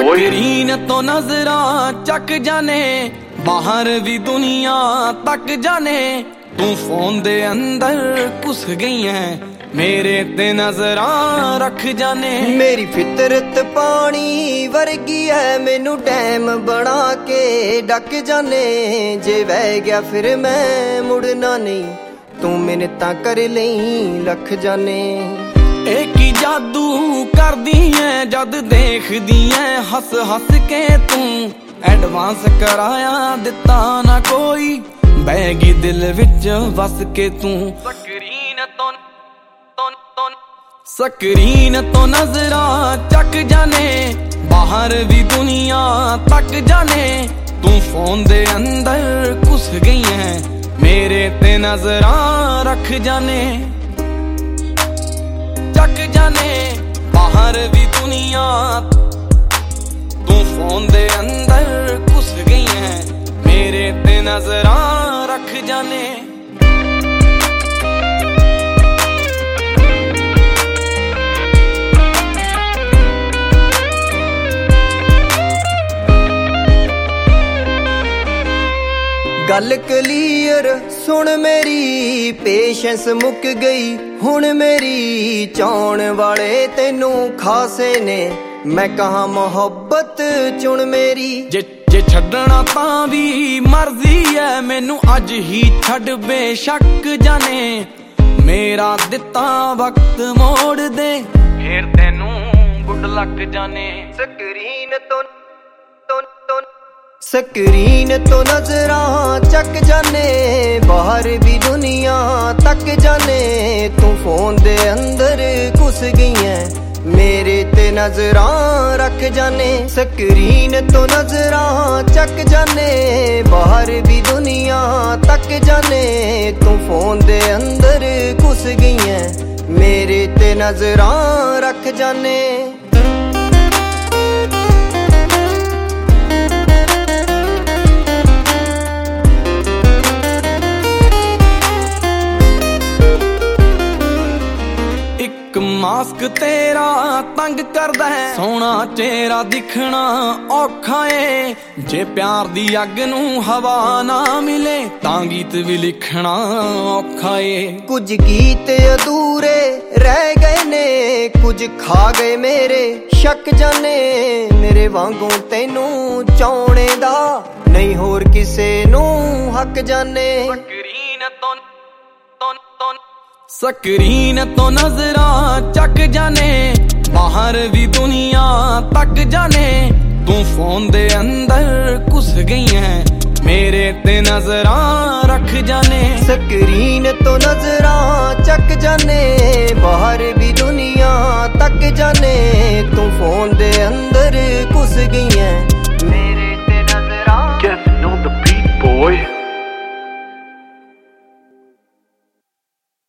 boy. Screen ਤੋਂ ਨਜ਼ਰਾਂ ਚੱਕ ਜਾਣੇ, ਬਾਹਰ ਵੀ ਦੁਨੀਆ ਤੱਕ ਜਾਣੇ, ਤੂੰ ਫੋਨ ਦੇ ਅੰਦਰ ਘੁਸ ਗਈ ਐ, ਮੇਰੇ ਤੇ ਨਜ਼ਰਾਂ ਰੱਖ ਜਾਣੇ। ਮੇਰੀ ਫਿਤਰਤ ਪਾਣੀ ਵਰਗੀ ਐ, ਮੈਨੂੰ ਡੈਮ ਬਣਾ ਕੇ ਡੱਕ ਜਾਣੇ, ਜੇ ਵਹਿ ਗਿਆ ਫਿਰ ਮੈਂ ਮੁੜਨਾ ਨਹੀਂ, ਤੂੰ ਮਿੰਨਤਾਂ ਕਰ ਲਈ ਲੱਖ ਜਾਣੇ। ਇਹ ਕੀ ਜਾਦੂ ਕਰਦੀ ਐ ਜਦ ਦੇਖਦੀ ਐ, ਹੱਸ ਹੱਸ ਕੇ ਤੂੰ ਐਡਵਾਂਸ ਕਰਾਇਆ ਦਿੱਤਾ ਨਾ ਕੋਈ, ਬਹਿ ਗਈ ਦਿਲ ਵਿੱਚ ਵਸ ਕੇ ਤੂੰ। ਸਕਰੀਨ ਤੋਂ ਨਜ਼ਰਾਂ ਚੱਕ ਜਾਣੇ, ਬਾਹਰ ਵੀ ਦੁਨੀਆ ਤੱਕ ਜਾਣੇ, ਤੂੰ ਫੋਨ ਦੇ ਅੰਦਰ ਘੁਸ ਗਈ ਐ, ਮੇਰੇ ਤੇ ਨਜ਼ਰਾਂ ਰੱਖ ਜਾਣੇ। ਚੱਕ ਜਾਣੇ, ਬਾਹਰ ਵੀ ਦੁਨੀਆ, ਤੂੰ ਫੋਨ ਦੇ ਅੰਦਰ ਘੁਸ ਗਈ ਐ, ਮੇਰੇ ਤੇ ਨਜ਼ਰਾਂ ਰੱਖ ਜਾਣੇ। ਗੱਲ ਕਲੀਅਰ ਸੁਣ ਮੇਰੀ, ਪੇਸ਼ੈਂਸ ਮੁੱਕ ਗਈ ਹੁਣ ਮੇਰੀ, ਚਾਉਣ ਵਾਲੇ ਤੈਨੂੰ ਖਾਸੇ ਨੇ, ਮੈਂ ਕਹਾਂ ਮੁਹੱਬਤ ਚੁਣ ਮੇਰੀ। ਜੇ ਛੱਡਣਾ ਤਾਂ ਵੀ ਮਰਜ਼ੀ ਐ ਮੈਨੂੰ, ਅੱਜ ਹੀ ਛੱਡ ਬੇਸ਼ੱਕ ਜਾਣੇ, ਮੇਰਾ ਦਿੱਤਾ ਵਕਤ ਮੋੜ ਦੇ, ਫੇਰ ਤੈਨੂੰ ਗੁੱਡ ਲੱਕ ਜਾਣੇ। ਸਕਰੀਨ ਤੋਂ ਨਜ਼ਰਾਂ ਚੱਕ ਜਾਣੇ, ਬਾਹਰ ਵੀ ਦੁਨੀਆ ਤੱਕ ਜਾਣੇ, ਤੂੰ ਫੋਨ ਦੇ ਅੰਦਰ ਘੁਸ ਗਈ ਐ, ਮੇਰੇ ਤੇ ਨਜ਼ਰਾਂ ਰੱਖ ਜਾਣੇ। ਸਕਰੀਨ ਤੋਂ ਨਜ਼ਰਾਂ ਚੱਕ ਜਾਣੇ, ਬਾਹਰ ਵੀ ਦੁਨੀਆ ਤੱਕ ਜਾਣੇ, ਤੂੰ ਫੋਨ ਦੇ ਅੰਦਰ ਘੁਸ ਗਈ ਐ, ਮੇਰੇ ਤੇ ਨਜ਼ਰਾਂ ਰੱਖ ਜਾਣੇ। ਮਾਸਕ ਤੇਰਾ ਤੰਗ ਕਰਦਾ ਹੈ, ਸੋਹਣਾ ਚਿਹਰਾ ਦਿਖਣਾ ਔਖਾ ਏ, ਜੇ ਪਿਆਰ ਦੀ ਅੱਗ ਨੂੰ ਹਵਾ ਨਾ ਮਿਲੇ ਤਾਂ ਗੀਤ ਵੀ ਲਿਖਣਾ ਔਖਾ ਏ। ਕੁਝ ਗੀਤ ਅਧੂਰੇ ਰਹਿ ਗਏ ਨੇ, ਕੁਝ ਖਾ ਗਏ ਮੇਰੇ ਸ਼ੱਕ ਜਾਣੇ, ਮੇਰੇ ਵਾਂਗੂ ਤੈਨੂੰ ਚਾਉਣੇ ਦਾ ਨਹੀਂ ਹੋਰ ਕਿਸੇ ਨੂੰ ਹੱਕ ਜਾਣੇ। ਸਕਰੀਨ ਤੋਂ ਨਜ਼ਰਾਂ ਚੱਕ ਜਾਣੇ, ਬਾਹਰ ਵੀ ਦੁਨੀਆ ਤੱਕ ਜਾਣੇ, ਤੂੰ ਫੋਨ ਦੇ ਅੰਦਰ ਘੁਸ ਗਈ ਐ, ਮੇਰੇ ਤੇ ਨਜ਼ਰਾਂ ਰੱਖ ਜਾਣੇ। ਸਕਰੀਨ ਤੋਂ ਨਜ਼ਰਾਂ ਚੱਕ ਜਾਣੇ, ਬਾਹਰ ਵੀ ਦੁਨੀਆ ਤੱਕ ਜਾਣੇ, ਤੂੰ ਫੋਨ ਦੇ ਅੰਦਰ ਘੁਸ ਗਈ ਐ, ਮੇਰੇ ਤੇ ਨਜ਼ਰਾਂ। Kevin on the beat, boy.